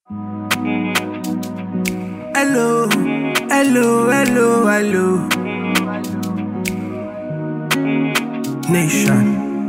Hello, hello, hello, hello. Nation.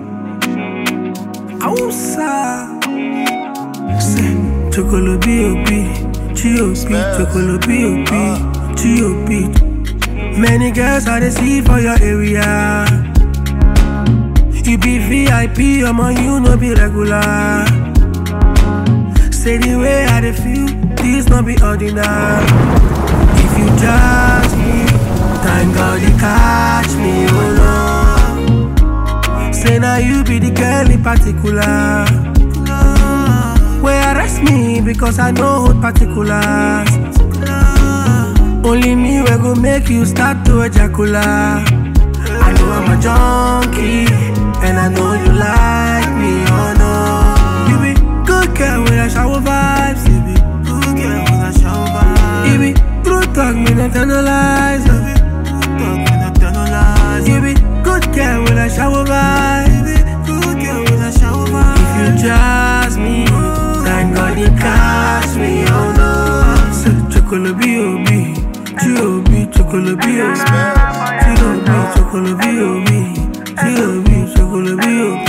Ousa. Say, Chocolo B.O.B. G.O.B. Chocolo B.O.B. G.O.B. Many girls I see for your area. You be VIP, I'm on you, no be regular. Say the way I dey feel, this no be ordinary. If you judge me, thank God you catch me, oh no. Say now you be the girl in particular. Where arrest me because I know what particulars. Only me will go make you start to ejaculate. I know I'm a junkie, and I know you like me, oh no. You be good girl with a shower vibes. You be good girl with a shower vibes. You be true talk, me not analyze. You be true talk, me not analyze. You be good girl with a shower vibes. You be good girl with a shower vibes. If you jazz me, thank God you catch me, oh no. So Chocolo B.O.B. G.O.B. Chocolo B.O.B. G.O.B. Chocolo B.O.B. G.O.B. Chocolo B.O.B.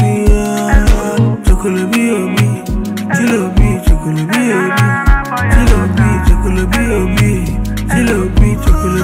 Chocolo B.O.B. G.O.B. Chocolo B.O.B. G.O.B. Chocolo B.O.B. G.O.B. Chocolo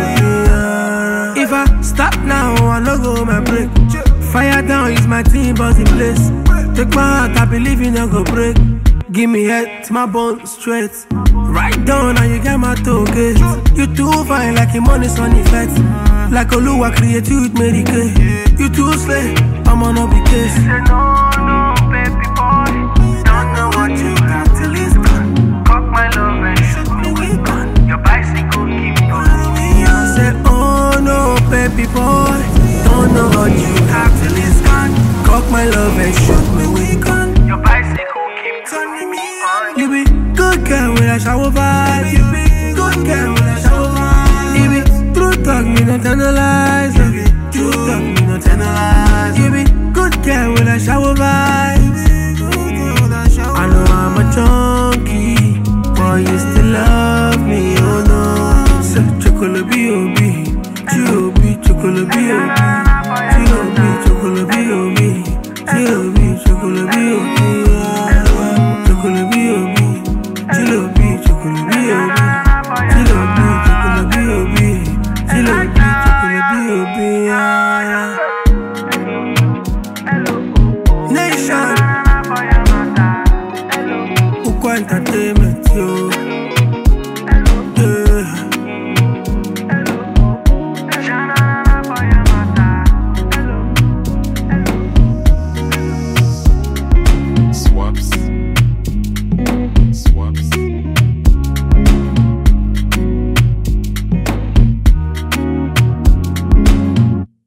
B.O.B. If I stop now, I no go my break. Fire down is my team, boss in place. Take my heart, I believe you no go break. Give me head to my bones straight. Right down and you get my token. You too fine like a money sun effect. Like Oluwa create you with Mary Kay. You too slay, I'm on a big case. No, no, baby boy. Don't know what you got till it's gone. Cock my love and shoot me with gun. Your bicycle keep pulling me on. I said, oh no, baby boy. Don't know what you got till it's gone. Cock my love and shoot me with gun. Your bicycle keep turning me on. You be good girl with a shower vibe. You be good girl with a shower vibe. You be true talk, me not analyze. You be true talk, me not analyze. You be good girl with a shower vibe. I know I'm a junkie, but you still love me, oh no. So Chocolo B.O.B. G.O.B. Chocolo B.O.B. G.O.B. Chocolo B.O.B. G.O.B. Chocolo B.O.B. Chocolo B.O.B. G.O.B. Chocolo B.O.B. G.O.B. Chocolo B.O.B. G.O.B. Chocolo B.O.B. Nation Ukwa Entertainment, yo.